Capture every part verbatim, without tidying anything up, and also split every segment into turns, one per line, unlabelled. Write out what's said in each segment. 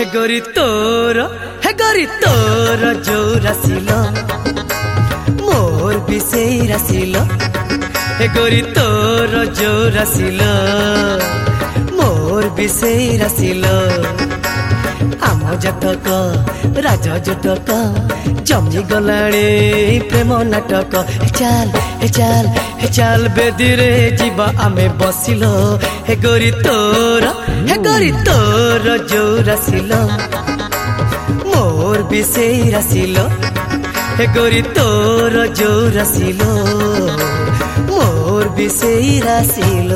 गोरी तोर हे गोरी तोर जो रसिल मोर भी से रसिल हे गोरी तोर जो रसिल मोर भी से रसिल आम जतक राज जतक जमी गलाणी प्रेम नाटक चाल हे चाल हे चाल बेदी रे जीवा आमे बसिल हे गोरी तोर हे गोरी तोर जो रसिल मोर भी से रसिल हे गोरी तोर जो रसिल मोर भी से रसिल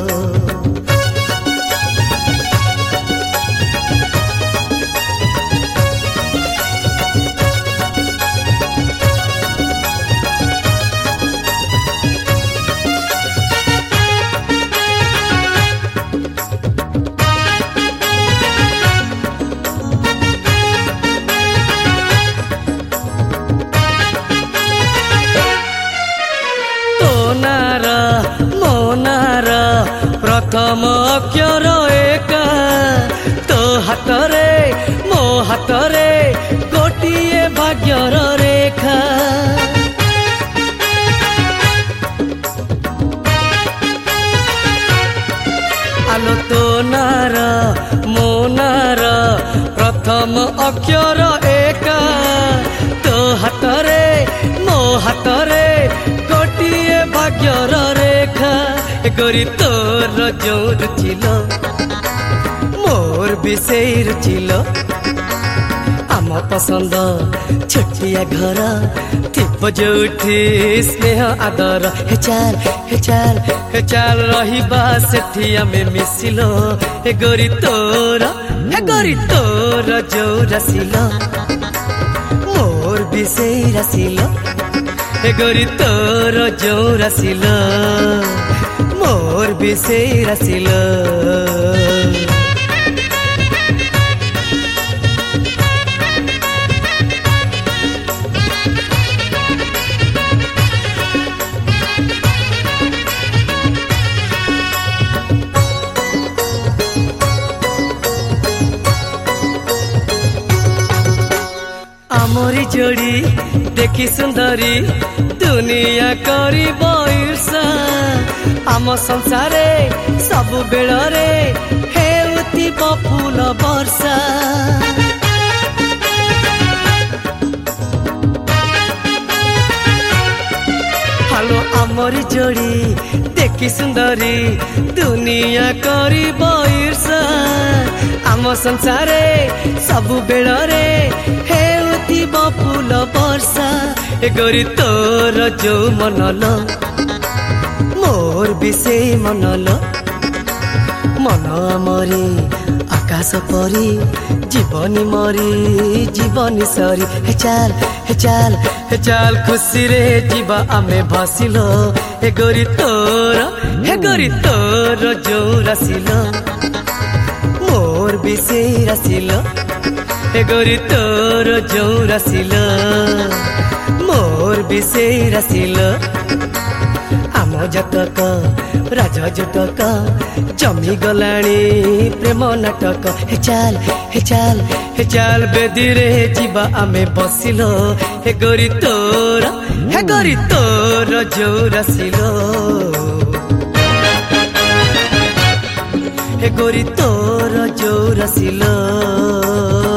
प्रथम अक्षर एका तो हाथरे मो हाथरे गोटिए भाग्यर रेखा आलो तो नार मो नार प्रथम अक्षर एका तो हाथरे मो हाथरे गोटिए भाग्यर रेखा गोरी तोर जो रुचिल मोर भी से रुचिल आम पसंद छोटिया घर थिप जोठी स्नेह आदर हे चाल हे चाल हे चाल रहिबा सेठी आमे मिसिल हे गोरी तोर हे गोरी तोर जो रसिल मोर भी से रसिल हे गोरी तोर जो रसिल मोर भी से रसिल आमरी जोड़ी देखी सुंदरी दुनिया करी ईर्षा आम संसारे सबु बेलरे हेउथिब फूल वर्षा हालो आमरी जोड़ी देखी सुंदरी दुनिया करी ईर्षा आम संसारे सबु बेलरे हेउथिब फूल वर्षा ए गोरी तोर जो मनल मोर भी से मनल मन आमरी आकाश परी जीवनी मरी जीवनी सरी हे चाल हे चाल हे चाल खुशी रे जीवा आमे भसिल हे गोरी तोर हे गोरी तोर जो रसिल मोर भी से रसिल हे गोरी तोर जो रसिल मोर भी से रसिल आम जतक राज जतक जमी गलाणी प्रेम नाटक हे चाल हे चाल हे चाल बेदी रे जीवा आमे बसिल हे गोरी तोर हे गोरी तोर जो रसिल हे गोरी तोर जो रसिल।